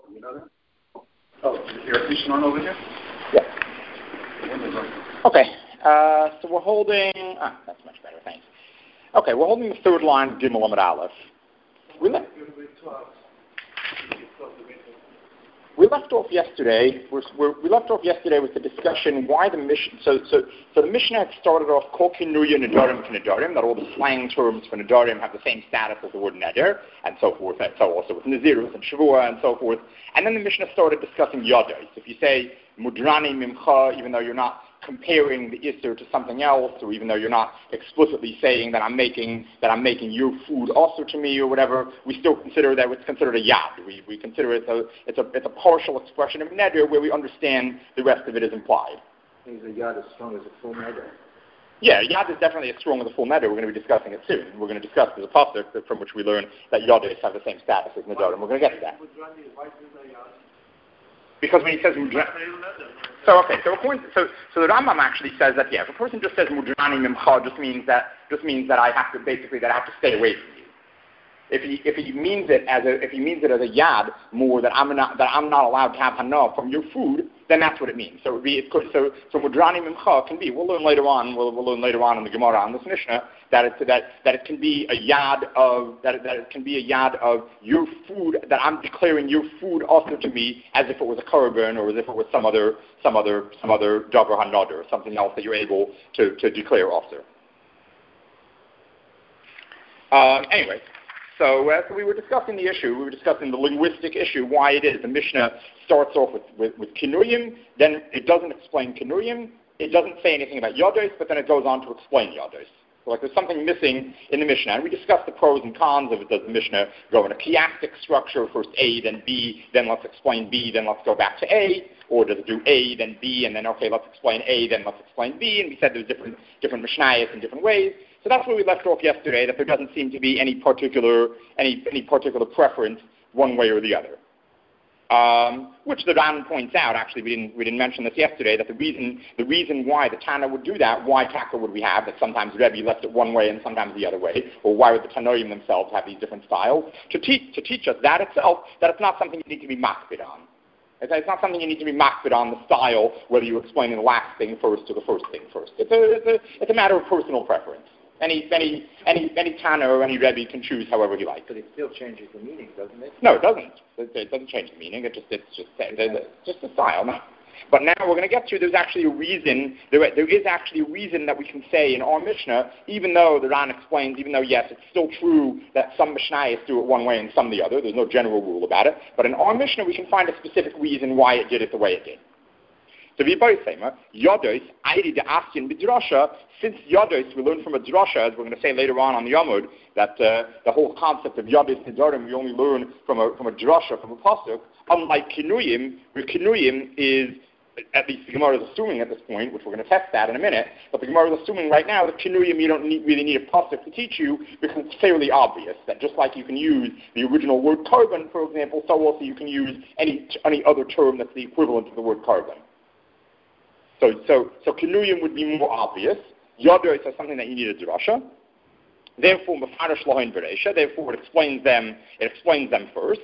You know that? Oh, is the air conditioner on over here? Yeah. Okay. So we're holding. That's much better. Thanks. Okay, we're holding the third line of Gimel Amud Aleph. We left off yesterday. We left off yesterday with the discussion why the Mishnah. So the Mishnah had started off Kol Kinuya Nedarim Nedarim, that all the slang terms for Nedarim have the same status as the word Neder, and so forth. And so also with Nazirus and Shavua and so forth. And then the Mishnah started discussing Yadais. If you say Mudrani Mimcha, even though you're not comparing the Isser to something else, or even though you're not explicitly saying that I'm making your food also to me or whatever, we still consider that it's considered a yad. We consider it it's a partial expression of neder where we understand the rest of it is implied. Is a yad as strong as a full neder? Yeah, yad is definitely as strong as a full neder. We're going to be discussing it soon. We're going to discuss the pasuk from which we learn that yadis have the same status as nedarim. We're going to get to that. Because when he says mudrani, so the Rambam actually says that if a person just says mudrani mimcha, just means that I have to stay away from you. If he means it as a yad more that I'm not allowed to have hana from your food, then that's what it means. So so mudrani mimcha can be. We'll learn later on in the Gemara on this Mishnah that it can be a yad of your food, that I'm declaring your food also to me as if it was a korban or as if it was some other davar hanad or something else that you're able to declare also. Anyway. So we were discussing the issue. We were discussing the linguistic issue, why it is the Mishnah starts off with kinuyim, then it doesn't explain kinuyim, it doesn't say anything about yodos, but then it goes on to explain yodos. So there's something missing in the Mishnah. And we discussed the pros and cons of it. Does the Mishnah go in a chiastic structure, first A, then B, then let's explain B, then let's go back to A? Or does it do A, then B, and then, okay, let's explain A, then let's explain B? And we said there's different Mishnayos in different ways. So that's where we left off yesterday, that there doesn't seem to be any particular preference one way or the other. Which the Ran points out, actually we didn't mention this yesterday, that the reason why the Tana would do that, why taka would we have, that sometimes Rebbe left it one way and sometimes the other way, or why would the Tanoim themselves have these different styles, to teach us that itself, that it's not something you need to be makbid on. It's not something you need to be makbid on, the style, whether you explain the last thing first or the first thing first. It's a matter of personal preference. Any Tana or any Rebbe can choose however he likes. But it still changes the meaning, doesn't it? No, it doesn't. It doesn't change the meaning. It's just a style. No. But now we're going to get to, there's actually a reason, there is actually a reason that we can say in our Mishnah, even though the Ran explains, even though, yes, it's still true that some Mishnayos do it one way and some the other, there's no general rule about it, but in our Mishnah we can find a specific reason why it did it the way it did. So we both say, Yodos, Airi de Askin Bidrasha, since Yodos, we learn from a drasha, as we're going to say later on the Yamud, that the whole concept of Yodos Nidarim we only learn from a drasha, from a pasuk, unlike Kinuyim, where Kinuyim is, at least the Gemara is assuming at this point, which we're going to test that in a minute, but the Gemara is assuming right now that Kinuyim you don't really need a pasuk to teach you, because it's fairly obvious that just like you can use the original word korban, for example, so also you can use any other term that's the equivalent of the word korban. So kinuyim would be more obvious. Yodos is something that you need a drasha. Therefore, mefarish lohin bereisha. Therefore, it explains them first.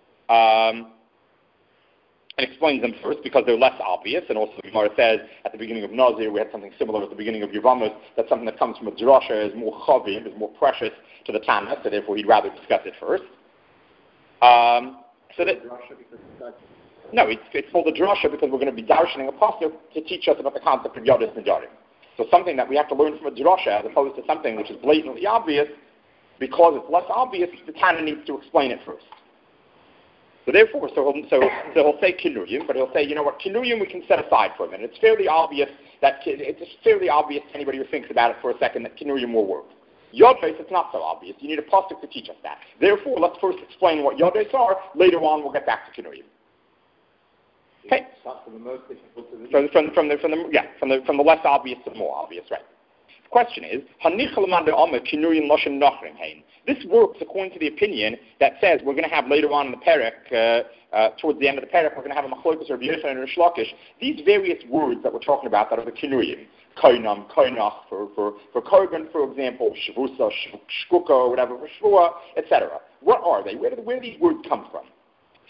It explains them first because they're less obvious. And also, the Gemara says at the beginning of Nazir, we had something similar at the beginning of Yevamos, that something that comes from a drasha is more chavim, is more precious to the Tana. So therefore, he'd rather discuss it first. No, it's called a drasha because we're going to be darshaning a pasuk to teach us about the concept of Yodos Nedarim. So something that we have to learn from a drasha as opposed to something which is blatantly obvious, because it's less obvious, the Tana needs to explain it first. So therefore, he'll say kinuyim, but he'll say, you know what, kinuyim we can set aside for a minute. It's fairly obvious to anybody who thinks about it for a second that kinuyim will work. Yodos, it's not so obvious. You need a pasuk to teach us that. Therefore, let's first explain what Yodos are. Later on, we'll get back to kinuyim. Okay. From the most difficult to the from the less obvious to the more obvious, right? The question is, this works according to the opinion that says we're going to have later on in the perek, towards the end of the perek, we're going to have a machlokas or Yosef and Rish Lakish. These various words that we're talking about that are the kinuyim, koinam, koinach for korban, for example, shavusa, shkuka, or whatever, for shvua, etc. What are they? Where do these words come from?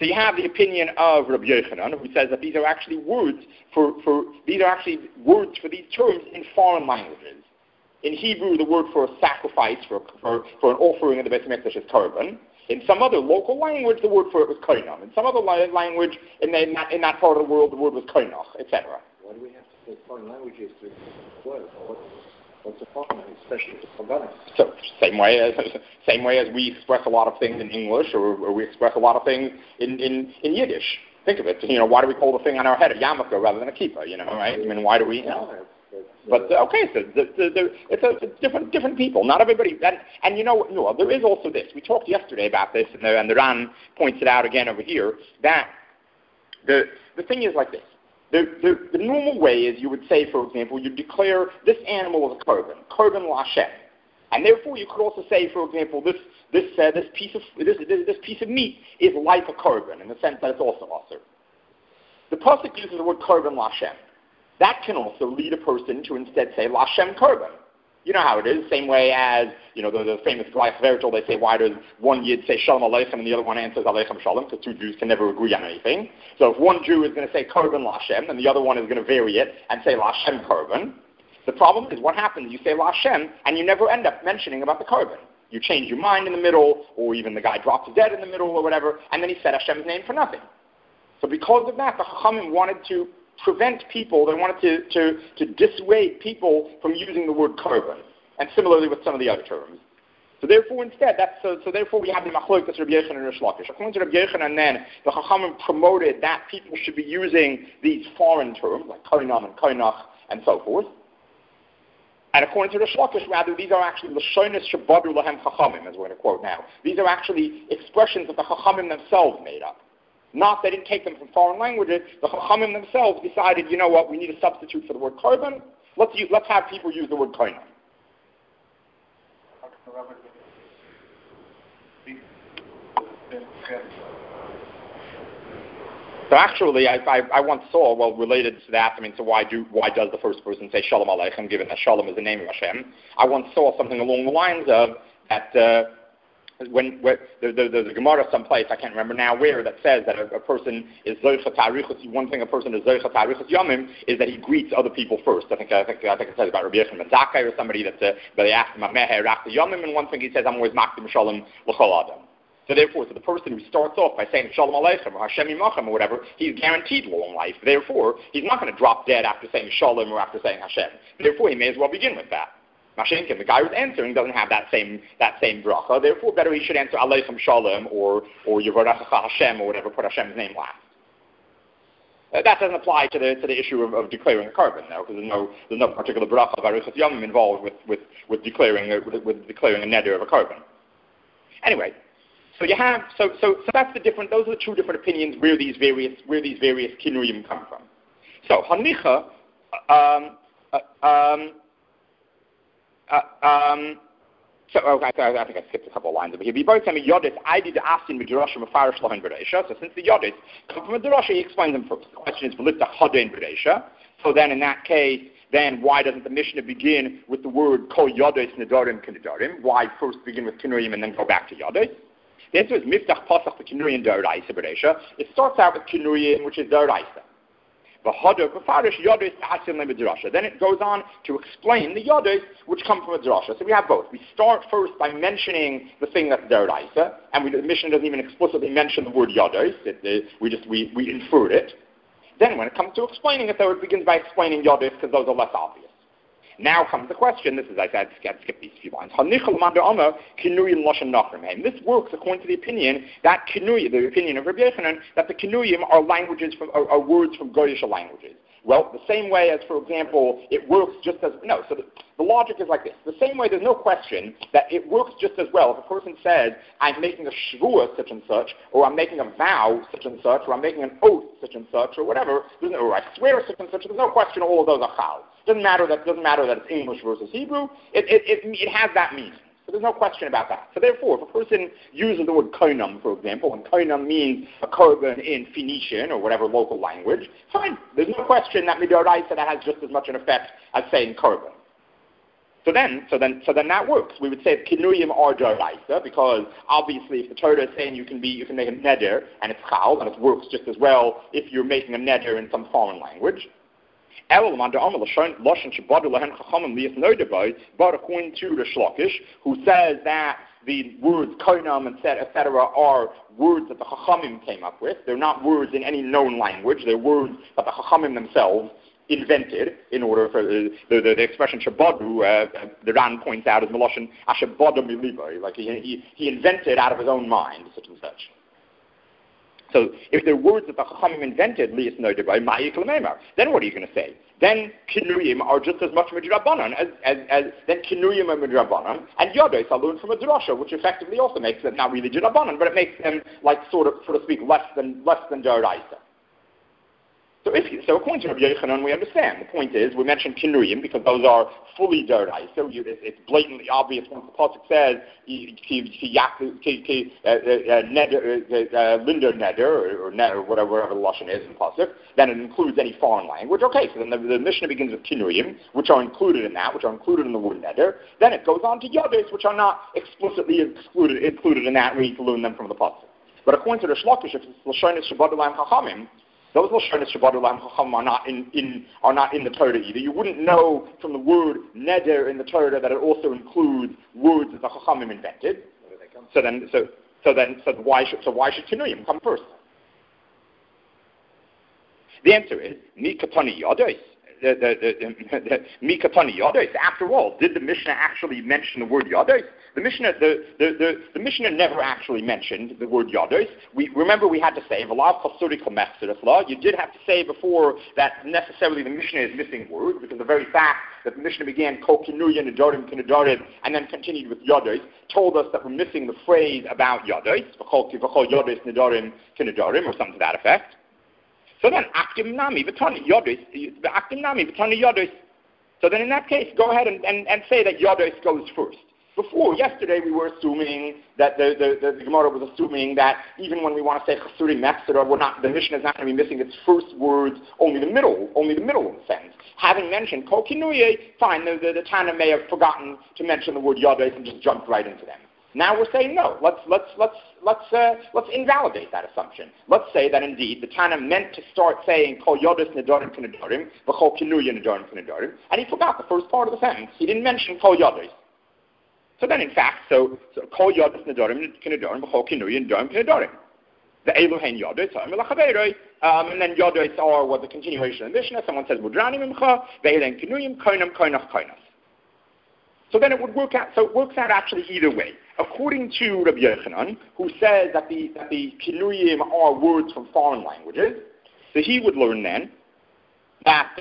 So you have the opinion of Rabbi Yochanan, who says that these are actually words for these terms in foreign languages. In Hebrew, the word for a sacrifice, for an offering in the Beit HaMikdash is korban. In some other local language, the word for it was koinam. In some other language, in that part of the world, the word was koinach, etc. Why do we have to say foreign languages to words? What's the problem, especially to Paganis? So same way as we express a lot of things in English, or we express a lot of things in Yiddish. Think of it. Why do we call the thing on our head a yarmulke rather than a kippah? Right? I mean, why do we? But okay, so it's different people. Not everybody. And there is also this. We talked yesterday about this, and the Ran points it out again over here. That the thing is like this. The normal way is you would say, for example, you declare this animal as a korban l'Hashem, and therefore you could also say, for example, this piece of meat is like a korban in the sense that it's also asur. The pasuk uses the word korban l'Hashem. That can also lead a person to instead say l'Hashem korban. You know how it is, same way as, the famous Gleich Verital, they say, why does one Yid say Shalom Aleichem and the other one answers Aleichem Shalom, because two Jews can never agree on anything. So if one Jew is going to say Korban L'Hashem, and the other one is going to vary it and say L'Hashem Korban, the problem is what happens, you say L'Hashem, and you never end up mentioning about the Korban. You change your mind in the middle, or even the guy drops dead in the middle, or whatever, and then he said Hashem's name for nothing. So because of that, the Chachamim wanted to prevent people, they wanted to dissuade people from using the word Korban. And similarly with some of the other terms. So therefore, instead, therefore we have the machlokes Rabbi Yochanan and Rish Lakish. According to Rabbi Yochanan, then the Chachamim promoted that people should be using these foreign terms like koinam and koinach and so forth. And according to Rish Lakish, rather, these are actually l'shonos shebadu lahem Chachamim, as we're going to quote now. These are actually expressions that the Chachamim themselves made up. Not they didn't take them from foreign languages. The Chachamim themselves decided, you know what, we need a substitute for the word korban. Let's have people use the word koinam. So actually, I once saw, related to that, so why does the first person say Shalom Aleichem, given that Shalom is the name of Hashem? I once saw something along the lines of that there's a Gemara someplace, I can't remember now where, that says that a person is Zoycha Ta'arichus, one thing a person is Zoycha Ta'arichus Yomim is that he greets other people first. I think it says about Rabbi Yochanan ben Zakkai or somebody that they ask him, Meher Rachta Yomim, and one thing he says, I'm always Makdim Shalom L'chol Adam. So therefore, the person who starts off by saying Shalom Aleichem or Hashem Yimachem or whatever, he's guaranteed long life. Therefore, he's not going to drop dead after saying Shalom or after saying Hashem. Therefore, he may as well begin with that. Mashenkin, the guy who's answering doesn't have that same bracha. Therefore, better he should answer Aleichem Shalom or Yevorachecha Hashem or whatever. Put Hashem's name last. That doesn't apply to the issue of declaring a korban, though, because there's no particular bracha of Arichas Yomim involved with declaring a neder of a korban. Anyway, so you have so that's the different. Those are the two different opinions where these various kinuyim come from. So Hanicha. I think I skipped a couple of lines over here. So since the Yodis come from a Drasha, he explains them first. The question is, so then in that case, then why doesn't the Mishnah begin with the word Kol Yodis Nedarim K'Nedarim? Why first begin with Kinuyim and then go back to Yodis? The answer is Miftach Pasach the Kinuyim D'Oraisa B'Reisha. It starts out with Kinuyim, which is D'Oraisa. Then it goes on to explain the Yodis, which come from a drasha. So we have both. We start first by mentioning the thing that's D'Oraisa, and the Mishnah doesn't even explicitly mention the word Yodis. We inferred it. Then when it comes to explaining it, though, it begins by explaining Yodis because those are less obvious. Now comes the question. This is, I said, skip these few lines. This works according to the opinion that the opinion of Rabbi Yochanan, that the kinuyim are languages are words from Goyish languages. Well, the same way as, for example, it works just as So the logic is like this. The same way, there's no question that it works just as well if a person says, I'm making a shvuah such and such, or I'm making a vow such and such, or I'm making an oath such and such, or whatever, or I swear such and such. There's no question all of those are chal. Doesn't matter that it's English versus Hebrew. It has that meaning. So there's no question about that. So therefore, if a person uses the word koinam, for example, and koinam means a korban in Phoenician or whatever local language, fine. There's no question that midoraisa that has just as much an effect as saying korban. So then that works. We would say that kinuyim are d'oraisa, because obviously if the Torah is saying you can make a neder and it's chal, and it works just as well if you're making a neder in some foreign language. But according to the Shlokish, who says that the words koinam and etc. are words that the Chachamim came up with. They're not words in any known language. They're words that the Chachamim themselves invented in order for the expression shabadu, the Ran points out, is Meloshin ashabada milibo, like he invented out of his own mind, such and such. So if they're words that the Chachamim invented, liyas nodebai ma'ik l'meimar, then what are you going to say? Then kinuyim are just as much midrabanan as then kinuyim are midrabanan, and yodos are learned from a drasha, which effectively also makes them not really midrabanan, but it makes them like sort of speak less than deraisa. So according to Rabbi Yochanan, we understand. The point is, we mentioned kinuyim because those are fully deraisa. So it's blatantly obvious when the pasuk says linder neder or neder, whatever the lashon is in the pasuk. Then it includes any foreign language. Okay, so then the Mishnah begins with kinuyim, which are included in that, which are included in the word neder. Then it goes on to yodes, which are not explicitly included in that. We need to learn them from the pasuk. But according to the Shlokish, if it's l'shonis shabbat l'am chachamim, those Lashonis Shabbat Olam Chacham are not in the Torah either. You wouldn't know from the word neder in the Torah that it also includes words that the Chachamim invented. So why should kinuyim come first? The answer is mikatani yodos. Mikatani yodos. After all, did the Mishnah actually mention the word yodos? The Mishnah never actually mentioned the word yodos. We had to say, you did have to say before that necessarily the Mishnah is missing words, because the very fact that the Mishnah began kol kinuya nedarim kinedarim and then continued with yodos told us that we're missing the phrase about yodos, v'chol yodos nedarim kinedarim, or something to that effect. So then, aktim nami v'tani yodos. So then in that case, go ahead and say that yodos goes first. Before, yesterday, we were assuming that the Gemara was assuming that even when we want to say chasuri mechsera, the Mishnah is not going to be missing its first words, only the middle of the sentence. Having mentioned kol kinuye, fine, the Tana may have forgotten to mention the word yodos and just jumped right into them. Now we're saying no. Let's invalidate that assumption. Let's say that indeed the Tana meant to start saying kol yodos nedarim kinedarim, v'chol kinuya nedarim kinedarim, and he forgot the first part of the sentence. He didn't mention kol yodos. So then, in fact, so kol yodos nedarim kinedarim, v'chol kinuya nedarim kinedarim. The eluhen yodos and then yodos are what the continuation of the Mishnah. Someone says mudrani mimcha, ve'elen kinuyim koinam koinach koinas. So then it would work out. So it works out actually either way. According to Rabbi Yochanan, who says that the kinuyim are words from foreign languages, so he would learn then that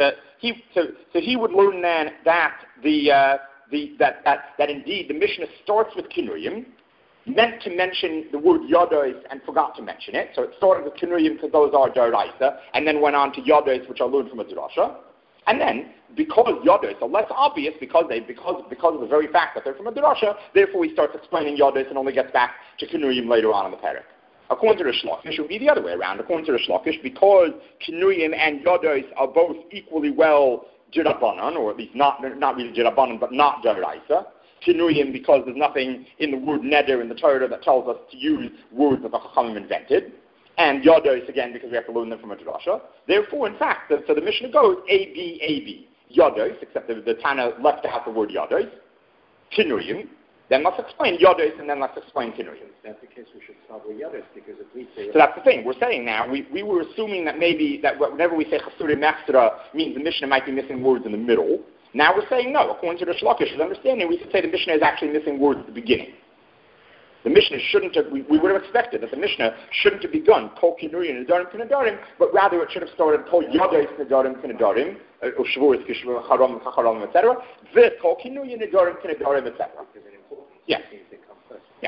that indeed the Mishnah starts with kinuyim, meant to mention the word yodos and forgot to mention it. So it started with kinuyim because those are d'oraisa, and then went on to yodos, which are learned from a drasha. And then, because yodos are less obvious, because of the very fact that they're from a drasha, therefore he starts explaining yodos and only gets back to kinuyim later on in the parak. According to the Shlokish, it would be the other way around. According to the Shlokish, because kinuyim and yodos are both equally well d'Rabbanan, or at least not really d'Rabbanan, but not d'oraisa. Kinuyim, because there's nothing in the word neder in the Torah that tells us to use words that the Chachamim invented. And yodos, again, because we have to learn them from a drasha. Therefore, in fact, so the Mishnah goes A-B, yodos, except the Tana left out the word yodos, kinuyim, then let's explain yodos, and then let's explain kinuyim. If that's the case, we should start with yodos, because if we say... So that's the thing. We're saying now, we were assuming that maybe, that whenever we say chasuri mechsera, means the Mishnah might be missing words in the middle. Now we're saying no. According to the Shlokish's understanding, we could say the Mishnah is actually missing words at the beginning. The Mishnah shouldn't have, we would have expected that the Mishnah shouldn't have begun kol kinuyin nedarim kinedarim, but rather it should have started kol yodos nedarim kinedarim, or shavuos kishvu charam chacharam, etc. This kol kinuyin nedarim kinedarim, etc. Yes. Yeah.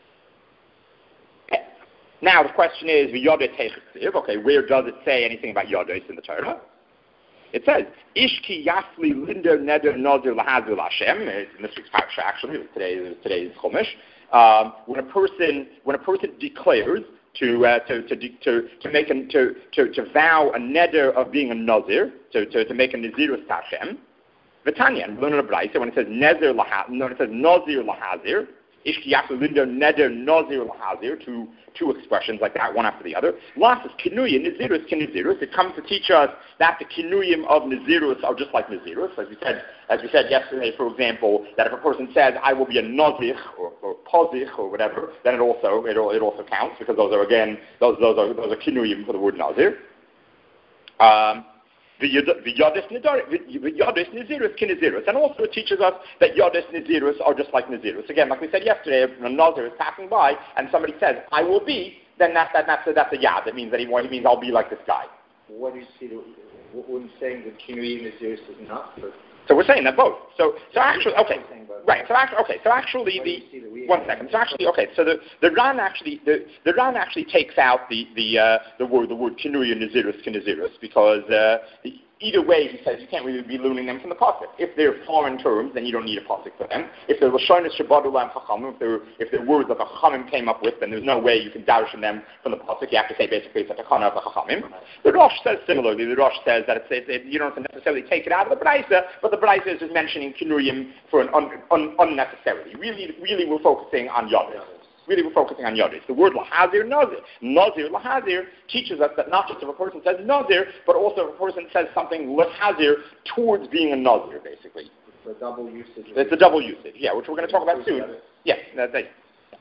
Now the question is, yodos heichasiv. Okay, where does it say anything about yodos in the Torah? It says, Ishki Yasli Linder Neder Nozer Lahazul Hashem. It's in this week's parasha, actually. Today's Chumash. When a person declares to vow a neder of being a nazir, to make a nazirus Hashem, V'tanya, and we learn in the Braisa when it says Nazir Lahazir, Ishkiyaku Linder Neder Nazir Lahazir, two expressions like that, one after the other. Last is Kinuyim, Nazirus Kinazirus. It comes to teach us that the Kinuyim of Nazirus are just like Nazirus. As we said yesterday, for example, that if a person says, I will be a Nazir, or Pozich, or whatever, then it also counts, because those are Kinuyim for the word Nazir. The Yodis Nazirus Kinazirus. And also it teaches us that Yodis Nazirus are just like Nazirus. Again, like we said yesterday, if a Nazir is passing by and somebody says, I will be, then that's a yad. That means means I'll be like this guy. What do you see? When saying that Kinuyim Nazirus is not for... So we're saying that both. So actually, okay, right. So actually, one second. So actually, okay. So the Ran actually takes out the word Kinuyim Nazirus Kinazirus, because either way, he says you can't really be learning them from the pasuk. If they're foreign terms, then you don't need a pasuk for them. If they're Lashonis Shabadulam Chachamim, if they're words that the Chachamim came up with, then there's no way you can darshan them from the pasuk. You have to say basically it's a takana of the Chachamim. The Rosh says similarly. The Rosh says that you don't have to necessarily take it out of the Braisa, but the Braisa is just mentioning Kinuyim for an unnecessarily. Really, we're focusing on Yodis. The word Lahazir, Nazir, Lahazir teaches us that not just if a person says Nazir, but also if a person says something Lahazir towards being a Nazir, basically. It's a double usage. It's a double usage, yeah, which we're going to talk about soon. Yes, that's it.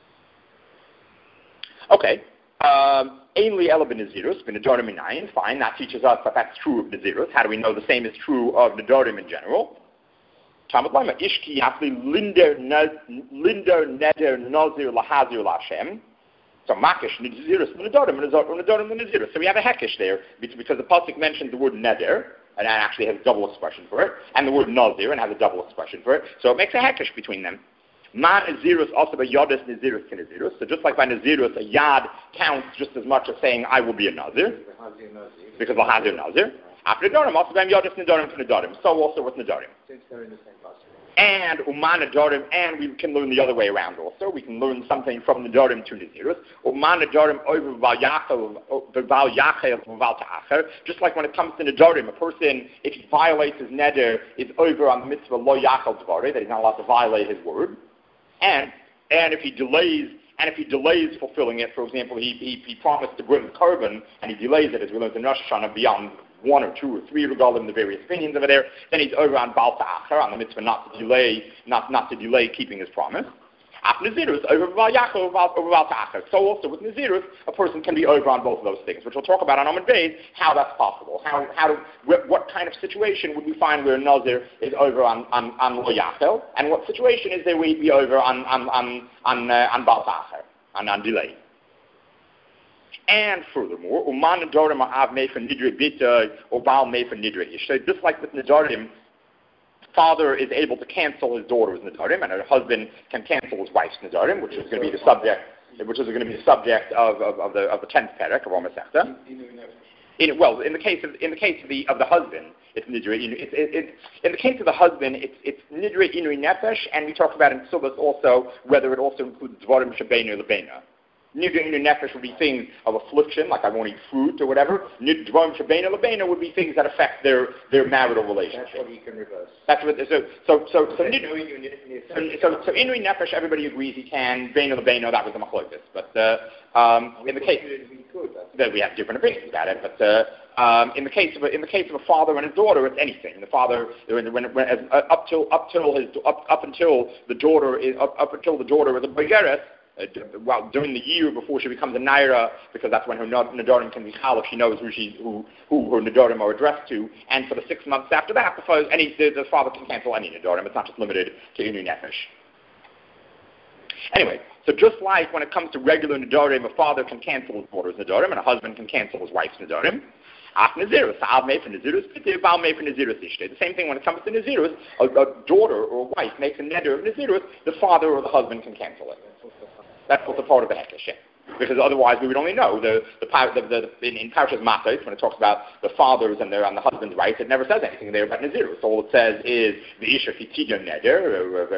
Okay. Ainli Ela b'Nazirus, b'Nedarim Minayin, fine, that teaches us that that's true of Nazirus. How do we know the same is true of Nedarim in general? Talmud Lama, Ishki Yafli Linder Neder Nazir Lahazir Lashem. So Makish Nazirus Nedarim Nazirus. So we have a hekish there because the pasuk mentions the word Neder, and that actually has a double expression for it, and the word Nazir and has a double expression for it. So it makes a hekish between them. Ma Nazirus also by Yodis Nazirus Kinazirus. So just like by Nazirus, a Yad counts just as much as saying I will be a Nazir, because Lahazir Nazir. After Nedarim, also by Yodis Nedarim to Nedarim. So also with Nedarim. Since they're in the same pasuk. And Uman Nedarim, and we can learn the other way around also. We can learn something from Nedarim to Nazirus. Uman Nedarim over Val Yachel Val Ta'acher. Just like when it comes to Nedarim, a person, if he violates his neder, is over on the mitzvah Lo Yachel Dvarei, that he's not allowed to violate his word. And if he delays fulfilling it, for example, he promised to bring the korban, and he delays it, as we learned in Rosh Hashanah, beyond 1 or 2 or 3 regarding the various opinions over there, then he's over on Baal Ta'acher, on the mitzvah not to delay keeping his promise. After Nazirus, over Baal Yachel, over Baal Ta'acher. So also with Nazirus, a person can be over on both of those things, which we'll talk about on Amud Beis, how that's possible. What kind of situation would we find where Nazir is over on Lo Yachel, and what situation is there where he'd be over on Baal Ta'acher, on delay. And furthermore, Uman Nedarim Av Mefer Nidre Bita or Baal Mefer Nidre Ish. So just like with Nedarim, father is able to cancel his daughter's Nedarim, and a husband can cancel his wife's Nedarim, which is going to be the subject of the 10th perek of Masechta. In the case of the husband, it's Nidre. In the case of the husband, it's Nidre Inui Nefesh, and we talked about in Subas also whether it also includes Dvarim Shebeinu Lebeina. Nidre Inu Nefesh would be things of affliction, like I won't eat fruit or whatever. Dvarim Shebeinu Lebeina would be things that affect their marital relationship. That's what you can reverse. That's what. So Inui Nefesh, everybody agrees he can. Beinu Lebeinu, that was the machlokes. But in the case that we have different opinions about it. But in the case of a father and a daughter, it's anything. The father, up until the daughter is a begeret. During the year before she becomes a naira, because that's when her nedarim can be chal, if she knows who her nedarim are addressed to, and for the 6 months after that, the father can cancel any nedarim. It's not just limited to inu nefesh. Anyway, so just like when it comes to regular nedarim, a father can cancel his daughter's nedarim, and a husband can cancel his wife's nedarim. The same thing when it comes to Nazirus, a daughter or a wife makes a neder of Nazirus, the father or the husband can cancel it. That's what's a part of the Hekesh. Because otherwise we would only know in Parashas Matos, when it talks about the fathers and the husband's rights, it never says anything there about Nazirus. All it says is the Isha Fitidya Neder,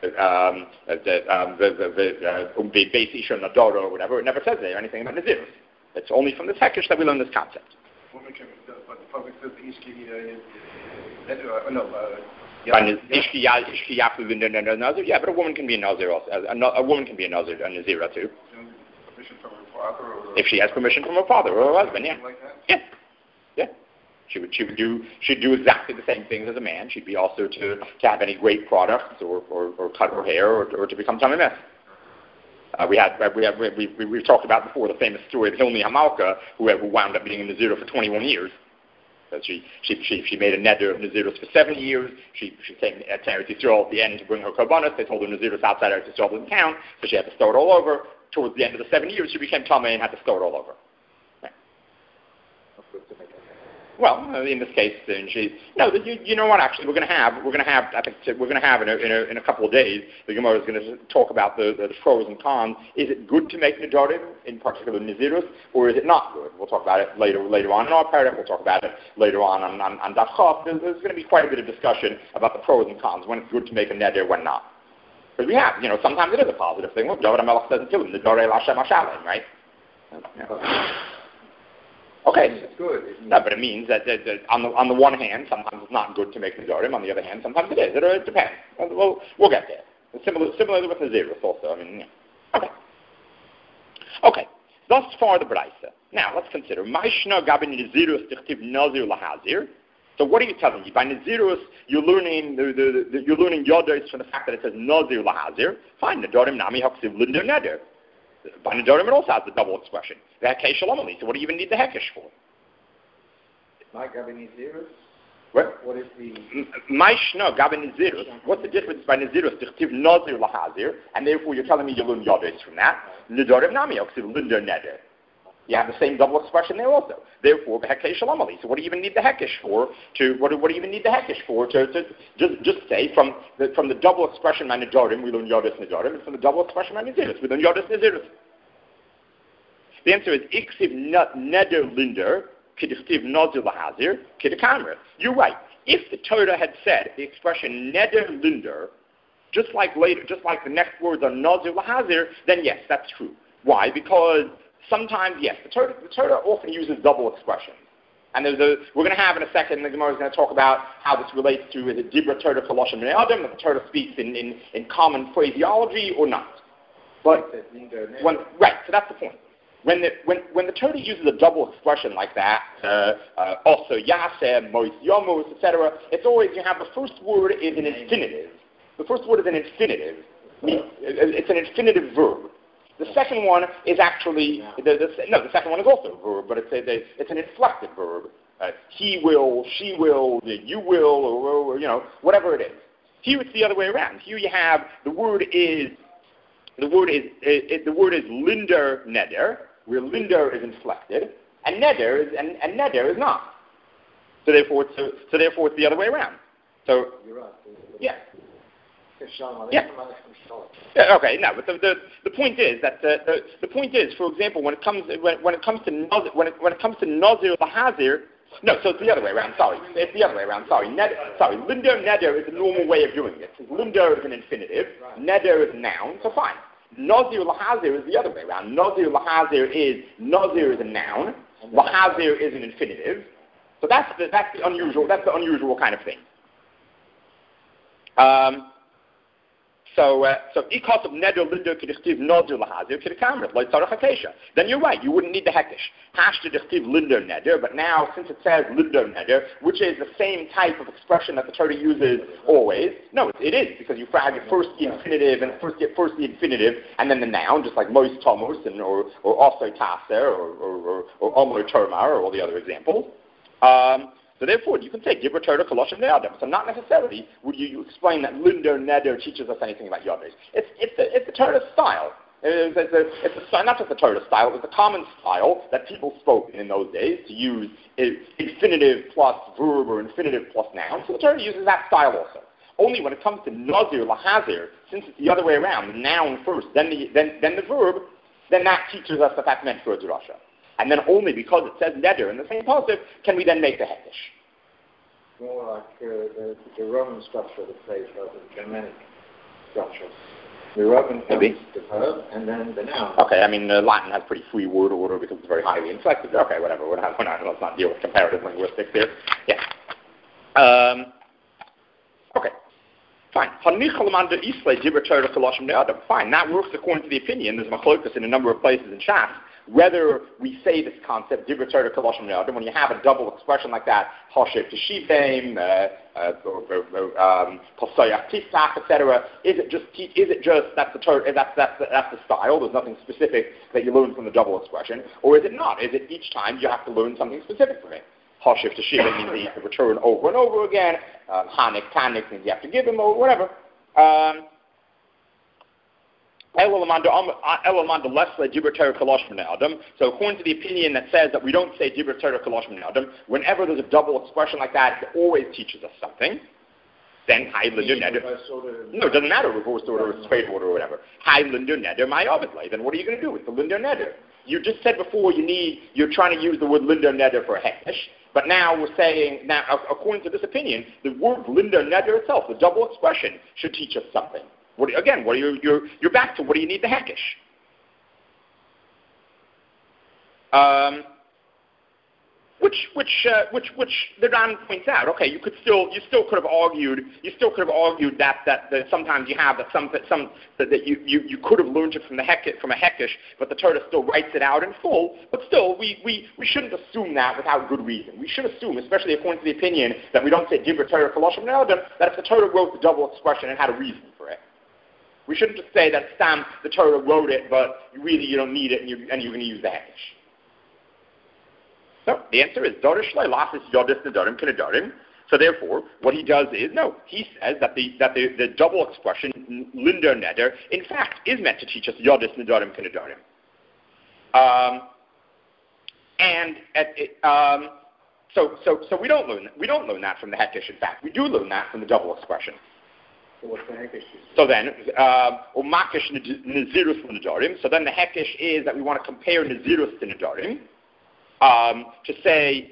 the base Isha Nadara or whatever. It never says there anything about Nazirus. It's only from the Hekesh that we learn this concept. But the public says the Ishki, Yeah, but a woman can be a nazir also. A woman can be a nazir, a nazira too. Permission from her father, or If she has permission from her father or her husband, yeah. like that? Yeah. Yeah. She'd do exactly the same things as a man. She'd be also to have any great products or cut her hair or to become Tamei Mes. We've talked about before the famous story of Hilmi Hamalka, who wound up being in Nazirah for 21 years. So she made a neder of Nazirus for 7 years. She came to Eretz Yisrael at the end to bring her korbanos. They told her Nazirus outside Eretz Yisrael didn't count, so she had to start all over. Towards the end of the 7 years, she became Tamei and had to start all over. Well, in this case, then you know what? Actually, we're going to have in a couple of days. The Gemara is going to talk about the pros and cons. Is it good to make nedarim, in particular nazirus, or is it not good? We'll talk about it later on in our paragraph. We'll talk about it later on Daf Chaf. There's going to be quite a bit of discussion about the pros and cons, when it's good to make a neder, when not. Because we have, sometimes it is a positive thing. Look, David HaMelech says in Tehillim, nedarei l'Hashem hashalem, right? Okay. It's good. No, but it means that on the one hand, sometimes it's not good to make nedarim. On the other hand, sometimes it is. It depends. We'll get there. Similarly with Nazirus also. I mean, yeah. Okay. Thus far the Braisa. Now let's consider. Ma'ishna gabi Nazirus tichtiv nazir lahazir. So what are you telling me? By Nazirus, you're learning you're learning Yodos from the fact that it says nazir lahazir. Fine. Nedarim nami haksiv linder neder. By nedarim it also has the double expression. The hekesh shalom. So what do you even need the hekesh for? My gabi Nazirus? What is the Maishna gabi Nazirus? What's the difference by Nazirus? Tichtiv nazir lahazir, and therefore you're telling me you learn Yodos from that. Nedarim nami haksiv linder neder. You have the same double expression there also. Therefore, the hekesh shalom. So what do you even need the hekesh for? What do you even need the hekesh for? To just say from the double expression by nedarim we learn Yodos nedarim, and from the double expression by Nazirus we learn Yodos Nazirus. The answer is iksiv neder linder k'dichtiv nazir lahazir k'dekamra. You're right. If the Torah had said the expression neder linder, just like the next words are nazir lahazir, then yes, that's true. Why? Because sometimes, yes, the Torah often uses double expressions. And we're going to have in a second, the Gemara is going to talk about how this relates to, is it Dibra Torah Koloshim Bnei Adam, that the Torah speaks in common phraseology or not. But, right, so that's the point. When the Torah uses a double expression like that, also Yaseh, Mois Yomos, etc., it's always, you have the first word is an infinitive. The first word is an infinitive. It's an infinitive verb. The second one is actually, the second one is also a verb, but it's an inflected verb. He will, she will, you will, or whatever it is. Here it's the other way around. Here you have, the word is linder neder, where linder is inflected, and neder is not. So therefore it's the other way around. So, you're right. Yeah. Yeah. Okay. No, but the point is that the point is, for example, when it comes to nazir lahazir, no, so it's the other way around. Sorry, it's the other way around. Sorry, linder neder is the normal way of doing it. Linder is an infinitive, neder is a noun, so fine. Nazir lahazir is the other way around. Nazir is a noun, lahazir is an infinitive. So that's the unusual kind of thing. So ikos of neder linder k'dichtiv nazir lahazir k'dekamra lo tzarich hakesha. Then you're right. You wouldn't need the hekesh. Hash to dichtiv linder neder, but now since it says linder neder, which is the same type of expression that the Torah uses always, no, it is because you frag first the infinitive and first the infinitive and then the noun, just like Mois Tomos and or also Taser or Omer Termar or all the other examples. So therefore, you can say Dibra Torah Koloshim Bnei Adam. So not necessarily would you explain that linder neder teaches us anything about Yodos. It's the Torah style. It's not just the Torah style. It's a common style that people spoke in those days to use infinitive plus verb or infinitive plus noun. So the Torah uses that style also. Only when it comes to nazir lahazir, since it's the other way around, the noun first, then the verb, then that teaches us that that's meant for a drasha. And then only because it says neder in the same positive can we then make the hekesh. More like the Roman structure of the phrase rather than the Germanic structure. The Roman comes the verb and then the noun. Okay, I mean Latin has pretty free word order because it's very highly inflected. Okay, whatever. Let's not deal with comparative linguistics here. Yeah. Okay. Fine, that works according to the opinion. There's machlokas in a number of places in Shas. Whether we say this concept, Dibur Torah Kaloshim Ne'adam, when you have a double expression like that, Hoshev Teshivim, Posayach Tisach, etc., is it just that's the style? There's nothing specific that you learn from the double expression, or is it not? Is it each time you have to learn something specific from it? Hoshev Teshivim means that you have to return over and over again. Hanik Tanik means you have to give him or whatever. So according to the opinion that says that we don't say Dibur Torah Kalosh Min Adam, whenever there's a double expression like that, it always teaches us something. Then no, it doesn't matter reverse order or straight order or whatever. Then what are you going to do with the Linder Neder? You just said before you're trying to use the word Linder Neder for a Hekesh, but now we're saying, according to this opinion, the word Linder Neder itself, the double expression, should teach us something. You're back to what do you need the Hekesh? Which the Ran points out. Okay, you still could have argued that sometimes you have that you could have learned it from a Hekesh, but the Torah still writes it out in full. But still, we shouldn't assume that without good reason. We should assume, especially according to the opinion that we don't say Dibur Torah Kalosh Min Adam, that if the Torah wrote the double expression, it had a reason for it. We shouldn't just say that the Torah wrote it, but you don't need it, and you're going to use the Hekesh. So the answer is Dorish Leilas is Yodis Nedarim Kenedarim. So therefore, what he does is he says that the double expression Linder Neder in fact is meant to teach us Yodis Nedarim Kenedarim. So we don't learn that from the Hekesh. In fact, we do learn that from the double expression. So what's the Hekesh? So then, Umakish Nazirus Nedarim. So then the Hekesh is that we want to compare Nazirus to Nedarim. To say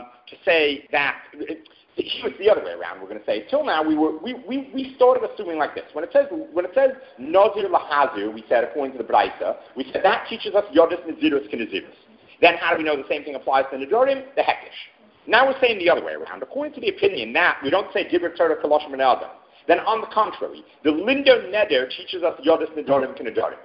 that it's the other way around. We're going to say till now we started assuming like this. When it says Nazir Lahazu, we said according to the Braisa, we said that teaches us Yodis Nazirus Kinazirus. Then how do we know the same thing applies to Nedarim? The Hekesh. Now we're saying the other way around. According to the opinion that we don't say Dibur Torah Kalosh Min Adam. Then on the contrary, the Linder Neder teaches us Yodis Nedarim Kinadarim.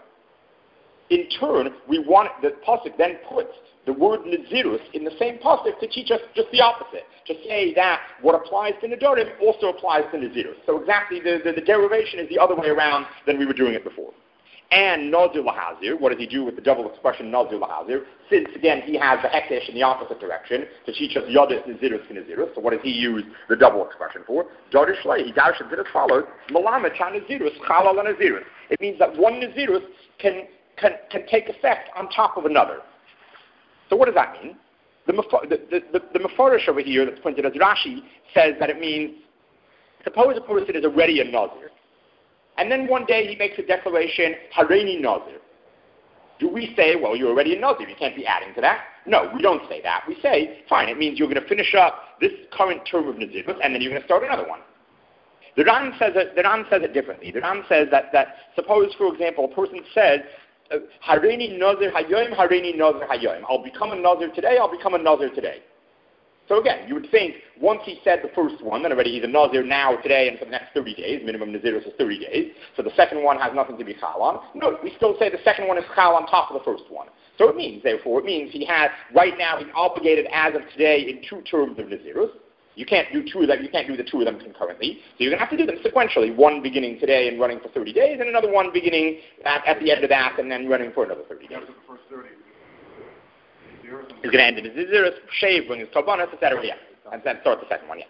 In turn, the pasuk then puts the word Nazirus in the same pasuk to teach us just the opposite, to say that what applies to Nedarim also applies to Nazirus. So exactly the derivation is the other way around than we were doing it before. And Nazir Lahazir, what does he do with the double expression Nazir Lahazir? Since again he has the Hekesh in the opposite direction to teach us Yodis Nazirus Kinazirus. So what does he use the double expression for? Dorish Lei, he darshan it as follows: Malamet Nazirus Chalal Nazirus. It means that one Nazirus can take effect on top of another. So what does that mean? The Mefarish over here that's pointed as Rashi says that it means, suppose a person is already a Nazir, and then one day he makes a declaration, Hareini Nazir. Do we say, well, you're already a Nazir, you can't be adding to that? No, we don't say that. We say, fine, it means you're going to finish up this current term of Nazirus, and then you're going to start another one. The Ran says it differently. The Ran says that suppose, for example, a person says, Hareini Nazir Hayoim, Hareini Nazir Hayoim. I'll become a Nazir today, I'll become a Nazir today. So again, you would think, once he said the first one, then already he's a Nazir now, today, and for the next 30 days. Minimum Nazirus is 30 days. So the second one has nothing to be Chal on. No, we still say the second one is Chal on top of the first one. So it means he has, right now, he's obligated as of today in two terms of Nazirus. You can't do the two of them concurrently. So you're going to have to do them sequentially, one beginning today and running for 30 days, and another one beginning at the end of that and then running for another 30 days. After the first 30. He's going to end in Nazirus, shave, bring his Korbanos, etc. Yeah. And then start the second one, yeah.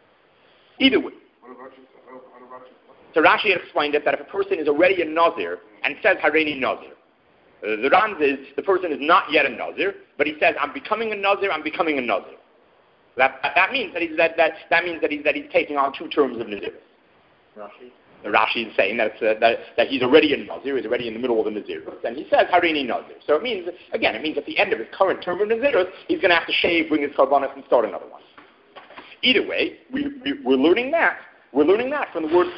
Either way. So Rashi explained it that if a person is already a Nazir and says Hareini Nazir, the Ran is the person is not yet a Nazir, but he says, I'm becoming a Nazir, I'm becoming a Nazir. That means that he's taking on two terms of Nazir. Rashi is saying that he's already a Nazir, he's already in the middle of a Nazir, and he says Hareini Nazir. So it means at the end of his current term of Nazir, he's going to have to shave, bring his Korbanos, and start another one. Either way, we're learning that. We're learning that from the word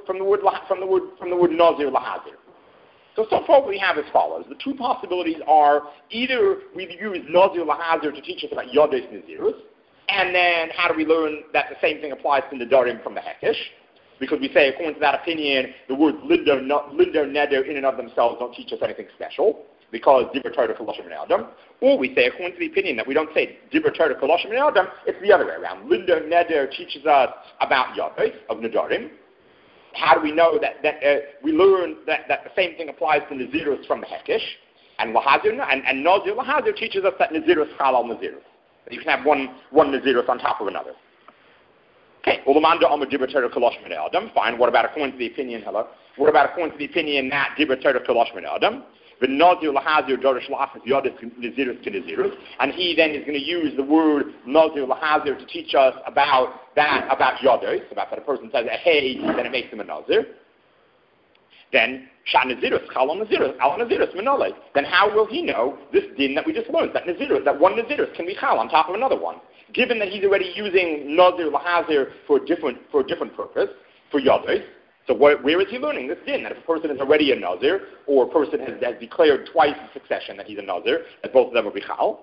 Nazir Lahazir. So far what we have as follows. The two possibilities are either we use Nazir Lahazir to teach us about Yodis Nazirus, and then how do we learn that the same thing applies to Nedarim from the Hekesh? because we say, according to that opinion, the words linder, neder, in and of themselves don't teach us anything special, because Dibur Torah Koloshim and Adam. Or we say, according to the opinion, that we don't say Dibur Torah Koloshim and Adam, it's the other way around. Linder, neder teaches us about Yadais, of Nedarim. How do we know that we learn that the same thing applies to Nazirus from the Hekesh, and Lahazir, and Nazir Lahazir teaches us that Nazirus Chalal Nazirus. That you can have one Nazirus on top of another. Okay, Ulamanda Amar Dibur Torah Koloshim and Adam. Fine, what about according to the opinion, What about according to the opinion that Dibur Torah Koloshim and Adam? The Nazir Lahazir Dorish Lachas Yadis Nazirus to Nazirus, and he then is going to use the word Nazir Lahazir to teach us about Yadis, about that a person says a hey, then it makes him a Nazir. Then Shan Nazirus, Chal Nazirus, Al Nazirus, Minole. Then how will he know this din that we just learned, that Nazirus, that one Nazirus can be Chal on top of another one? Given that he's already using Nazir Lahazir for a different purpose, for Yadis. So where is he learning this din? That if a person is already a Nazir, or a person has declared twice in succession that he's a Nazir, that both of them will be Chal.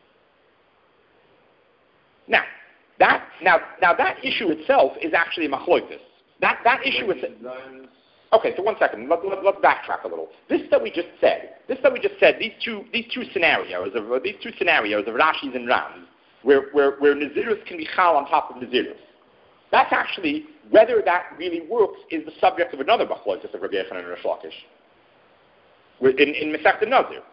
Now that issue itself is actually a machloitis. That issue is... Okay, so 1 second. Let's backtrack a little. This that we just said. These two scenarios of Rashi's and Rams, where Nazirus can be Chal on top of Nazirus. That's actually, whether that really works, is the subject of another machloitis of Rabbi Yochanan and Rish Lakish in Masechta Nazir.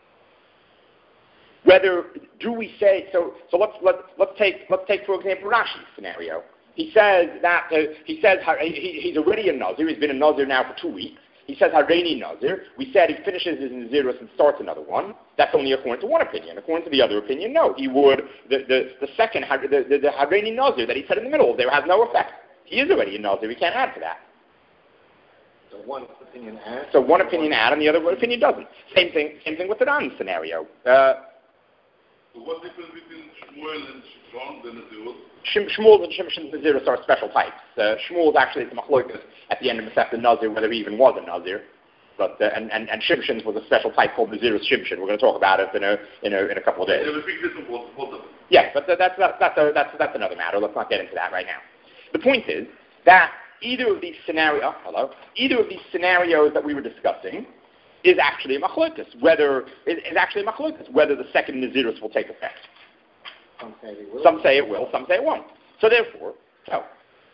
Whether do we say so? Let's take for example Rashi's scenario. He says that he's already a Nazir. He's been a Nazir now for 2 weeks. He says Hareini Nazir. We said he finishes his Nazirus and starts another one. That's only according to one opinion. According to the other opinion, no. He would the second the Hareini Nazir that he said in the middle there has no effect. He is already a Nazir. We can't add to that. So one opinion adds. So one opinion adds, and the other opinion doesn't. Same thing with the Ran scenario. So what's the difference between Shmuel and Shimshon, the Nazirut? Shmuel and Shimshon's Nazirus are special types. Shmuel is actually the machlokas at the end of Masechta Nazir, whether he even was a Nazir. But and Shimshon's was a special type called Nazirus Shimshon. We're going to talk about it in a couple of days. There's a big difference both of them. Yes, but that's another matter. Let's not get into that right now. The point is that either of these scenarios that we were discussing is actually a machlokas. Whether the second Nazirus will take effect. Some say it will, some say it won't. So therefore, so